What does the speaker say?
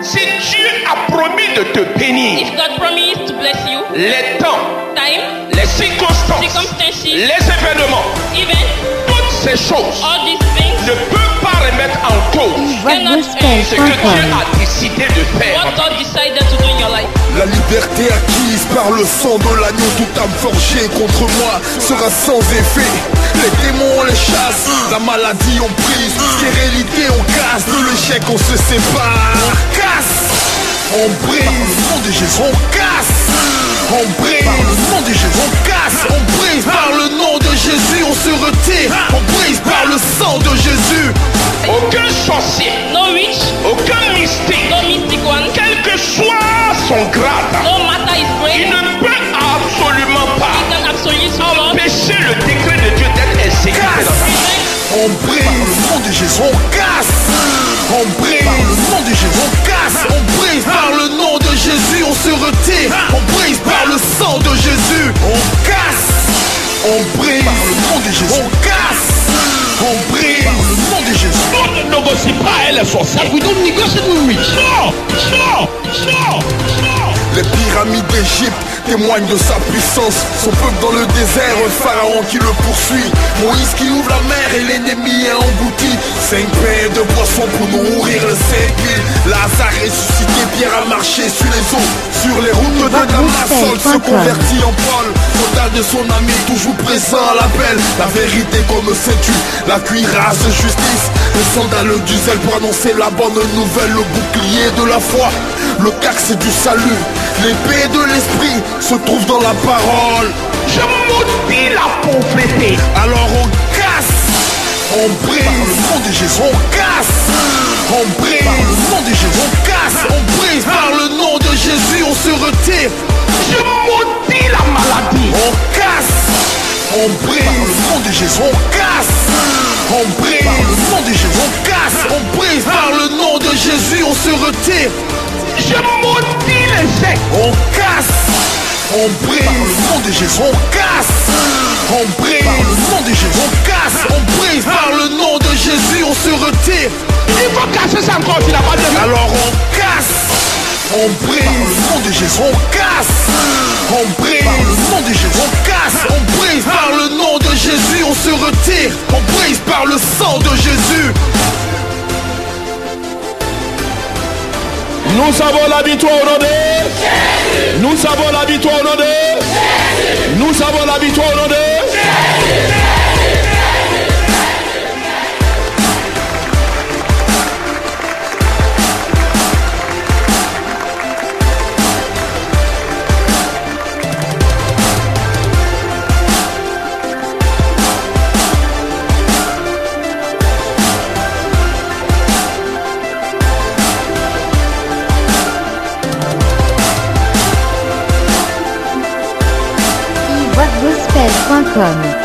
Si Dieu a promis de te bénir, If God promised to bless you, les temps, time, les circonstances, circumstances, les événements, even toutes ces choses all these things ne peuvent pas remettre en cause ce que Dieu a décidé de faire. what God decided to do in your life. La liberté acquise par le sang de l'agneau, toute âme forgée contre moi sera sans effet. Les démons on les chasse, la maladie on prise, stérilité on casse, de l'échec on se sépare. On casse, on brise, par le nom de Jésus, on casse, on brise, par le nom de Jésus, on casse, on brise, par le nom de Jésus, on se retire, on brise par le sang de Jésus. Aucun sorcier, No witch, aucun mystique, no mystic one, quel que soit son grade, no matter his il grade, ne peut absolument he pas can absolutely not empêcher le décret de Dieu d'être exécuté dans ta vie. On brise par le nom de Jésus, on casse, on brise par le nom de Jésus, on casse, on brise par le nom de Jésus, on se retire, on brise par le sang de Jésus, on casse, on brise par le nom de Jésus, on casse, on brise par le nom de Jésus. On ne négocie pas avec les sorciers. We don't negotiate with witch. Non. Les pyramides d'Égypte témoignent de sa puissance. Son peuple dans le désert, un pharaon qui le poursuit. Moïse qui ouvre la mer et l'ennemi est englouti. 5 pains de poisson pour nourrir le 5000. Lazare ressuscité, Pierre a marché sur les eaux. Sur les routes de Damas, Saul se convertit en Paul. Soldat de son ami, toujours présent à l'appel. La vérité comme ceinture, la cuirasse de justice. Le sandales du zèle pour annoncer la bonne nouvelle. Le bouclier de la foi, le caxe du salut. L'épée de l'esprit se trouve dans la parole. Je maudis la pauvreté. Alors on casse, on brise par le nom de Jésus, on casse, on brise par le nom de Jésus, on casse, on brise par le nom de Jésus, on se retire. Je maudis la maladie. On casse, on brise par le nom de Jésus, on casse, on brise par le nom de Jésus, on casse, on brise par le nom de Jésus, on se retire. Je maudis l'échec. On casse, on brise par le nom de Jésus, on casse, on brise par le nom de Jésus, on casse, on brise par le nom de Jésus, on se retire. Il faut casser ça encore, tu n'as pas de. Alors on casse, on brise par le nom de Jésus, on casse, on brise par le nom de Jésus, on casse, on brise par le nom de Jésus, on se retire, on brise par le sang de Jésus. Nous avons la victoire au nom de Jésus. Nous avons la victoire au nom de Jésus. Nous avons la victoire au nom de Jésus. Gospel.com